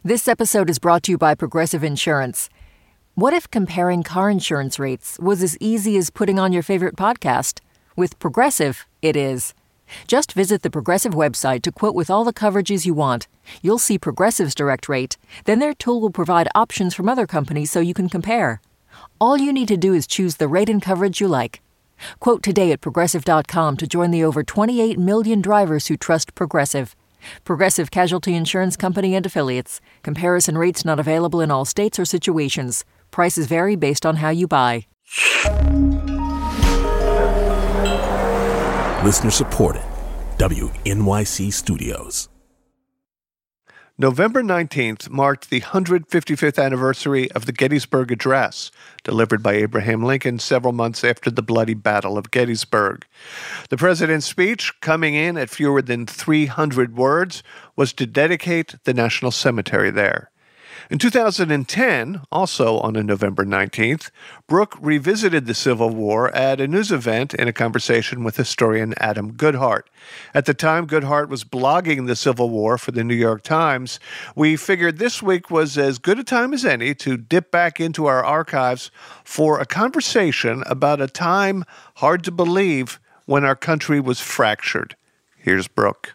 This episode is brought to you by Progressive Insurance. What if comparing car insurance rates was as easy as putting on your favorite podcast? With Progressive, it is. Just visit the Progressive website to quote with all the coverages you want. You'll see Progressive's direct rate. Then their tool will provide options from other companies so you can compare. All you need to do is choose the rate and coverage you like. Quote today at Progressive.com to join the over 28 million drivers who trust Progressive. Progressive Casualty Insurance Company and Affiliates. Comparison rates not available in all states or situations. Prices vary based on how you buy. Listener supported. WNYC Studios. November 19th marked the 155th anniversary of the Gettysburg Address, delivered by Abraham Lincoln several months after the bloody Battle of Gettysburg. The president's speech, coming in at fewer than 300 words, was to dedicate the National Cemetery there. In 2010, also on November 19th, Brooke revisited the Civil War at a news event in a conversation with historian Adam Goodhart. At the time, Goodhart was blogging the Civil War for the New York Times. We figured this week was as good a time as any to dip back into our archives for a conversation about a time hard to believe when our country was fractured. Here's Brooke.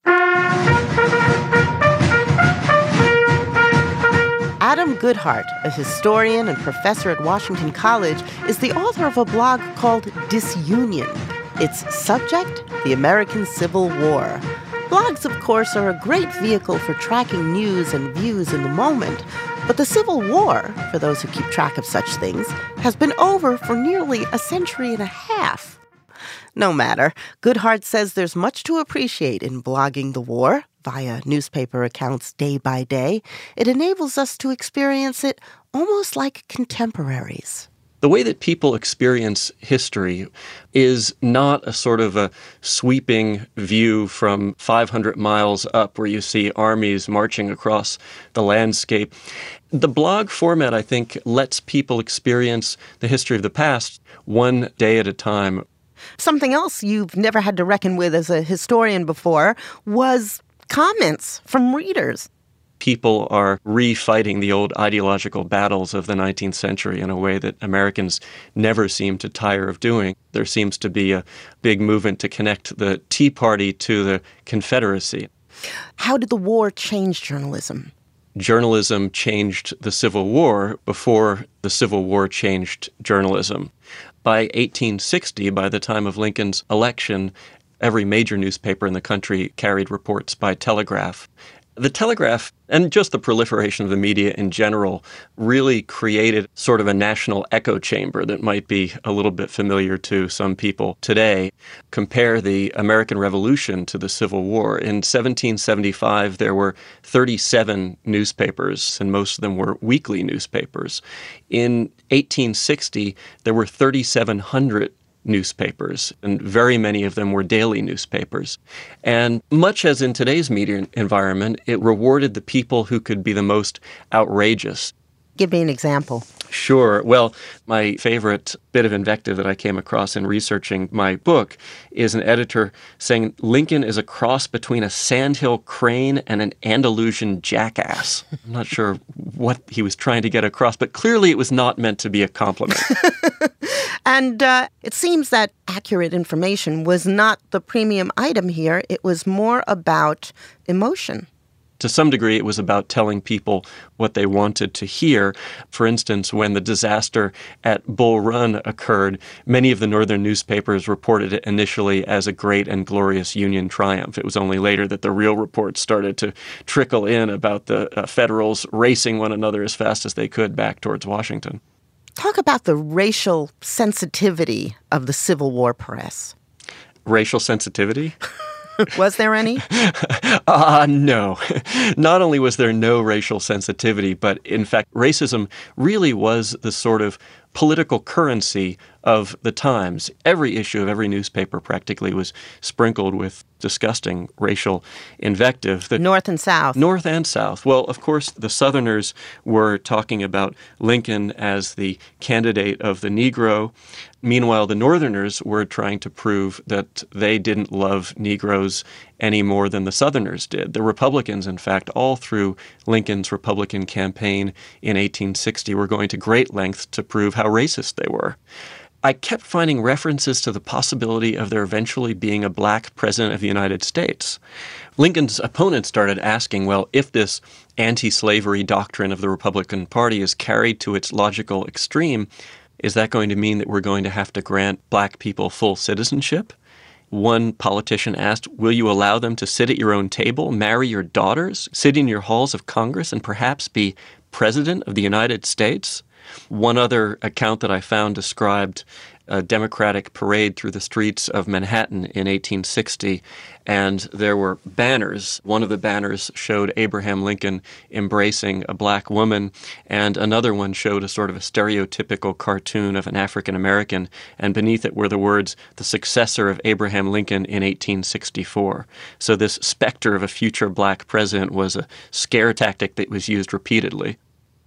Adam Goodhart, a historian and professor at Washington College, is the author of a blog called Disunion. Its subject, the American Civil War. Blogs, of course, are a great vehicle for tracking news and views in the moment, but the Civil War, for those who keep track of such things, has been over for nearly a century and a half. No matter, Goodhart says there's much to appreciate in blogging the war via newspaper accounts day by day. It enables us to experience it almost like contemporaries. The way that people experience history is not a sort of a sweeping view from 500 miles up where you see armies marching across the landscape. The blog format, I think, lets people experience the history of the past one day at a time. Something else you've never had to reckon with as a historian before was comments from readers. People are refighting the old ideological battles of the 19th century in a way that Americans never seem to tire of doing. There seems to be a big movement to connect the Tea Party to the Confederacy. How did the war change journalism? Journalism changed the Civil War before the Civil War changed journalism. By 1860, by the time of Lincoln's election, every major newspaper in the country carried reports by telegraph. The telegraph, and just the proliferation of the media in general, really created sort of a national echo chamber that might be a little bit familiar to some people today. Compare the American Revolution to the Civil War. In 1775, there were 37 newspapers, and most of them were weekly newspapers. In 1860, there were 3,700 newspapers, and very many of them were daily newspapers. And much as in today's media environment, it rewarded the people who could be the most outrageous. Give me an example. Sure. Well, my favorite bit of invective that I came across in researching my book is an editor saying Lincoln is a cross between a sandhill crane and an Andalusian jackass. I'm not sure what he was trying to get across, but clearly it was not meant to be a compliment. And it seems that accurate information was not the premium item here. It was more about emotion. To some degree, it was about telling people what they wanted to hear. For instance, when the disaster at Bull Run occurred, many of the northern newspapers reported it initially as a great and glorious Union triumph. It was only later that the real reports started to trickle in about the Federals racing one another as fast as they could back towards Washington. Talk about the racial sensitivity of the Civil War press. Racial sensitivity? Was there any? No. Not only was there no racial sensitivity, but in fact, racism really was the sort of political currency of the times. Every issue of every newspaper practically was sprinkled with disgusting racial invective. North and South. North and South. Well, of course, the Southerners were talking about Lincoln as the candidate of the Negro. Meanwhile, the Northerners were trying to prove that they didn't love Negroes any more than the Southerners did. The Republicans, in fact, all through Lincoln's Republican campaign in 1860 were going to great lengths to prove how racist they were. I kept finding references to the possibility of there eventually being a black president of the United States. Lincoln's opponents started asking, well, if this anti-slavery doctrine of the Republican Party is carried to its logical extreme, is that going to mean that we're going to have to grant black people full citizenship? One politician asked, will you allow them to sit at your own table, marry your daughters, sit in your halls of Congress, and perhaps be president of the United States? One other account that I found described a Democratic parade through the streets of Manhattan in 1860, and there were banners. One of the banners showed Abraham Lincoln embracing a black woman, and another one showed a sort of a stereotypical cartoon of an African American, and beneath it were the words, "the successor of Abraham Lincoln in 1864." So this specter of a future black president was a scare tactic that was used repeatedly.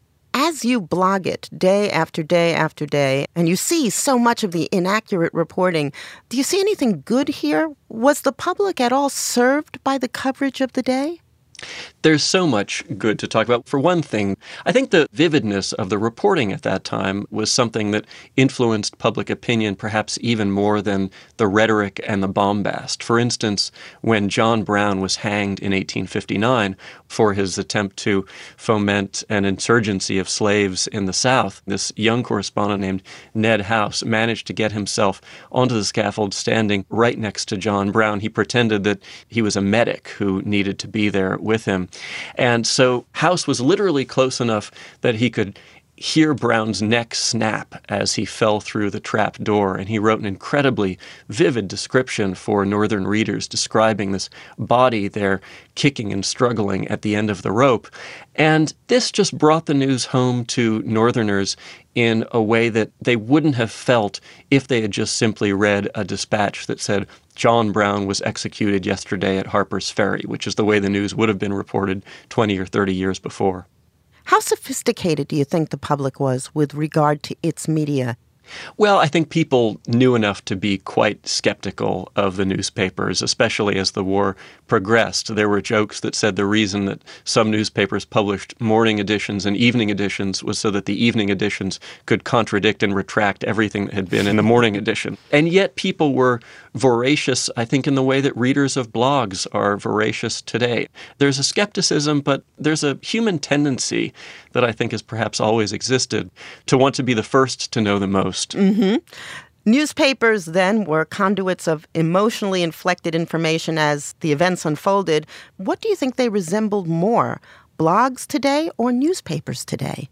As you blog it day after day after day, and you see so much of the inaccurate reporting, do you see anything good here? Was the public at all served by the coverage of the day? There's so much good to talk about. For one thing, I think the vividness of the reporting at that time was something that influenced public opinion perhaps even more than the rhetoric and the bombast. For instance, when John Brown was hanged in 1859 for his attempt to foment an insurgency of slaves in the South, this young correspondent named Ned House managed to get himself onto the scaffold standing right next to John Brown. He pretended that he was a medic who needed to be there with him. And so House was literally close enough that he could hear Brown's neck snap as he fell through the trap door, and he wrote an incredibly vivid description for Northern readers describing this body there kicking and struggling at the end of the rope. And this just brought the news home to Northerners in a way that they wouldn't have felt if they had just simply read a dispatch that said, John Brown was executed yesterday at Harper's Ferry, which is the way the news would have been reported 20 or 30 years before. How sophisticated do you think the public was with regard to its media? Well, I think people knew enough to be quite skeptical of the newspapers, especially as the war progressed. There were jokes that said the reason that some newspapers published morning editions and evening editions was so that the evening editions could contradict and retract everything that had been in the morning edition. And yet people were voracious, I think, in the way that readers of blogs are voracious today. There's a skepticism, but there's a human tendency that I think has perhaps always existed to want to be the first to know the most. Mm-hmm. Newspapers then were conduits of emotionally inflected information as the events unfolded. What do you think they resembled more, blogs today or newspapers today?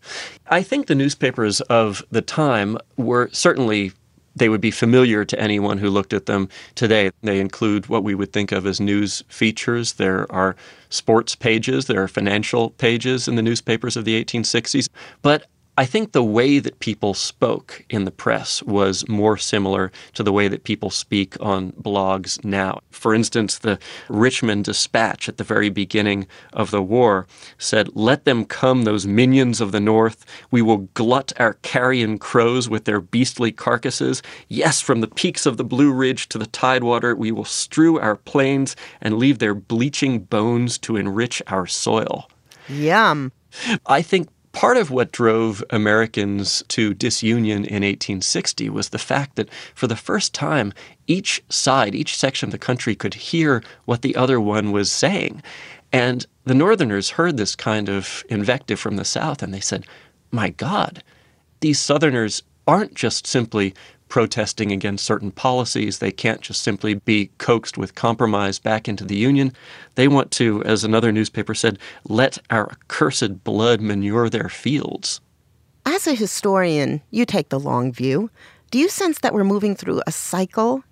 I think the newspapers of the time were certainly, they would be familiar to anyone who looked at them today. They include what we would think of as news features. There are sports pages, there are financial pages in the newspapers of the 1860s. But I think the way that people spoke in the press was more similar to the way that people speak on blogs now. For instance, the Richmond Dispatch at the very beginning of the war said, "Let them come, those minions of the North. We will glut our carrion crows with their beastly carcasses. Yes, from the peaks of the Blue Ridge to the Tidewater, we will strew our plains and leave their bleaching bones to enrich our soil." Yum. I think part of what drove Americans to disunion in 1860 was the fact that for the first time, each side, each section of the country could hear what the other one was saying. And the Northerners heard this kind of invective from the South, and they said, my God, these Southerners aren't just simply protesting against certain policies. They can't just simply be coaxed with compromise back into the Union. They want to, as another newspaper said, let our accursed blood manure their fields. As a historian, you take the long view. Do you sense that we're moving through a cycle?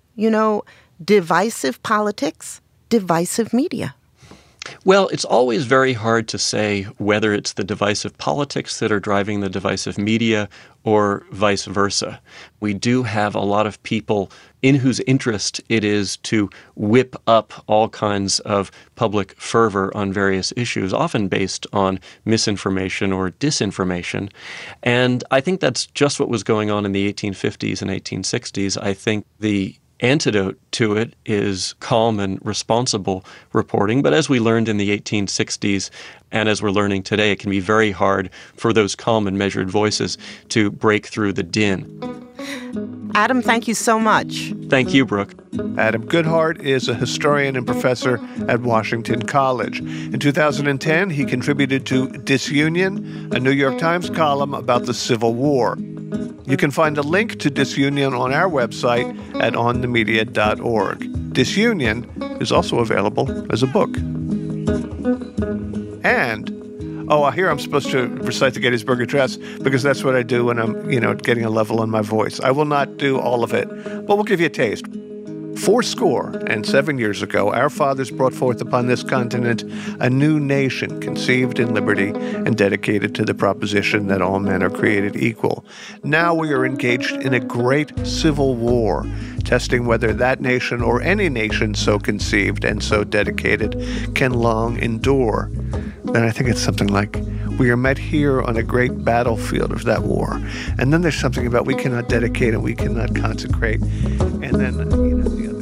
Divisive politics, divisive media. Well, it's always very hard to say whether it's the divisive politics that are driving the divisive media or vice versa. We do have a lot of people in whose interest it is to whip up all kinds of public fervor on various issues, often based on misinformation or disinformation. And I think that's just what was going on in the 1850s and 1860s. I think the antidote to it is calm and responsible reporting. But as we learned in the 1860s, and as we're learning today, it can be very hard for those calm and measured voices to break through the din. Adam, thank you so much. Thank you, Brooke. Adam Goodhart is a historian and professor at Washington College. In 2010, he contributed to Disunion, a New York Times column about the Civil War. You can find a link to Disunion on our website at onthemedia.org. Disunion is also available as a book. And, here I'm supposed to recite the Gettysburg Address because that's what I do when I'm, getting a level on my voice. I will not do all of it, but we'll give you a taste. 87 years ago, our fathers brought forth upon this continent a new nation conceived in liberty and dedicated to the proposition that all men are created equal. Now we are engaged in a great civil war, testing whether that nation or any nation so conceived and so dedicated can long endure. Then I think it's something like, we are met here on a great battlefield of that war. And then there's something about we cannot dedicate and we cannot consecrate. And then, the